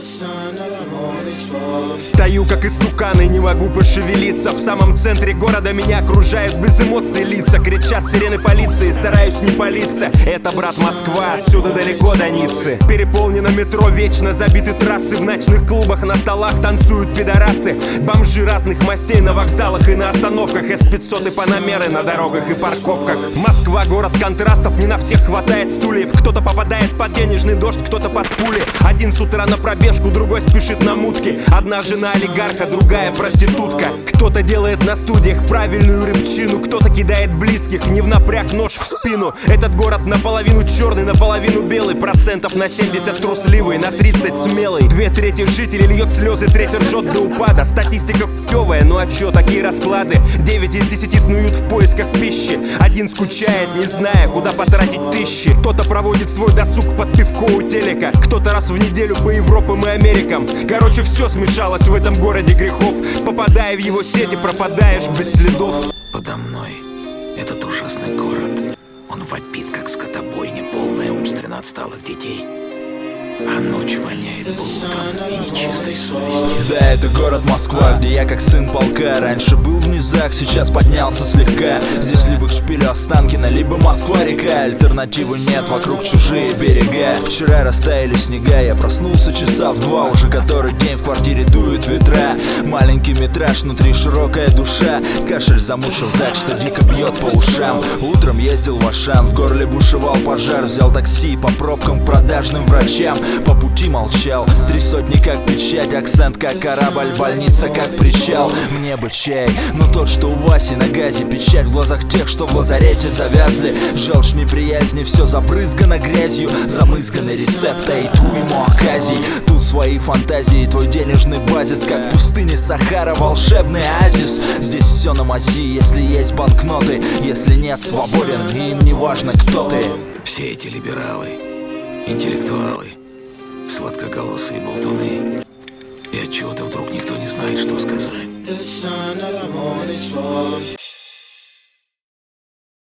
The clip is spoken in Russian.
Стою как истукан и не могу пошевелиться. В самом центре города меня окружают без эмоций лица. Кричат сирены полиции, стараюсь не палиться. Это, брат, Москва, отсюда далеко до Ниццы. Переполнено метро, вечно забиты трассы. В ночных клубах на столах танцуют пидорасы. Бомжи разных мастей на вокзалах и на остановках. С-500 и панамеры на дорогах и парковках. Москва, город контрастов, не на всех хватает стульев. Кто-то попадает под денежный дождь, кто-то под пули. Один с утра на пробежку, другой спешит на мутки. Одна жена олигарха, другая проститутка. Кто-то делает на студиях правильную рыбчину, кто-то кидает близких, не в напряг нож в спину. Этот город наполовину черный, наполовину белый. Процентов на 70 трусливый, на 30 смелый. 2/3 жителей льет слезы, треть ржет до упада. Статистика хуёвая, ну а чё такие расклады? 9 из 10 снуют в поисках пищи. Один скучает, не зная, куда потратить тысячи. Кто-то проводит свой досуг под пивко у телека, кто-то раз в неделю по Европам и Америкам. Короче, все смешалось в этом городе грехов. Попадая в его сети, пропадаешь без следов. Подо мной этот ужасный город. Он вопит, как скотобойня, полная умственно отсталых детей. А ночь воняет блудом и нечистой совестью. Да, это город Москва, где я как сын полка. Раньше был в низах, сейчас поднялся слегка. Здесь либо к шпилю Останкино, либо Москва-река. Альтернативы нет, вокруг чужие берега. Вчера растаяли снега, я проснулся часа в 2. Уже который день в квартире дуют ветра. Маленький метраж, внутри широкая душа. Кашель замучил так, что дико бьет по ушам. Утром ездил в Ашан, в горле бушевал пожар. Взял такси по пробкам к продажным врачам. По пути молчал, 3 сотни как печать. Акцент как корабль, больница как причал. Мне бы чай, но тот, что у Васи на газе. Печать в глазах тех, что в лазарете завязли. Желчь неприязни, все забрызгано грязью. Замызганы рецепты и туймо оказий. Тут свои фантазии, твой денежный базис. Как в пустыне Сахара, волшебный оазис. Здесь все на мази, если есть банкноты. Если нет, свободен, и им не важно, кто ты. Все эти либералы, интеллектуалы, сладкоголосые болтуны. И отчего-то вдруг никто не знает, что сказать.